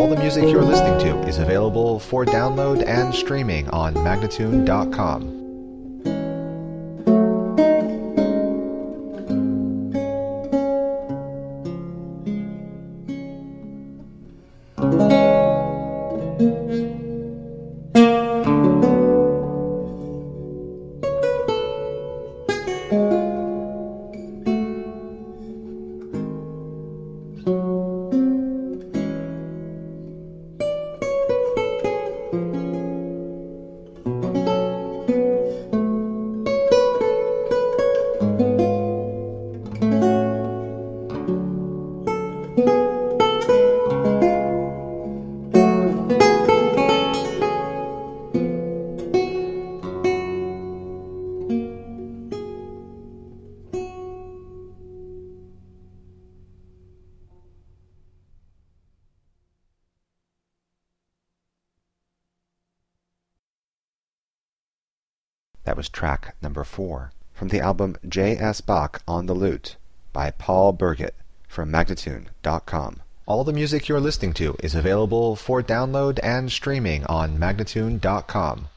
the music you're listening to is available for download and streaming on Magnatune.com. That was track number 4 from the album J.S. Bach on the Lute by Paul Birgit from Magnatune.com. All the music you're listening to is available for download and streaming on Magnatune.com.